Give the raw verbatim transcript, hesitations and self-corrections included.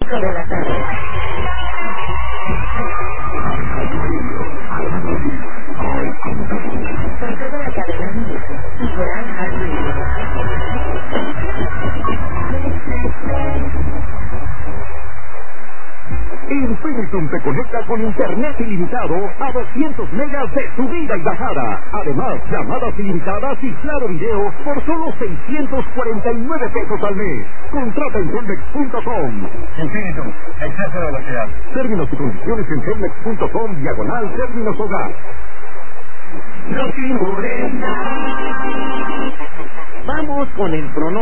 cinco de la tarde. Por toda la cadena Music y por iHeartRadio. Infinitum te conecta con internet ilimitado a doscientos megas de subida y bajada. Además, llamadas ilimitadas y claro video por solo seiscientos cuarenta y nueve pesos al mes. Contrata en Telmex punto com. Infinitum, exceso de velocidad. Términos y condiciones en Telmex punto com, diagonal términos hogar. Rosy Morena. Vamos con el pronóstico.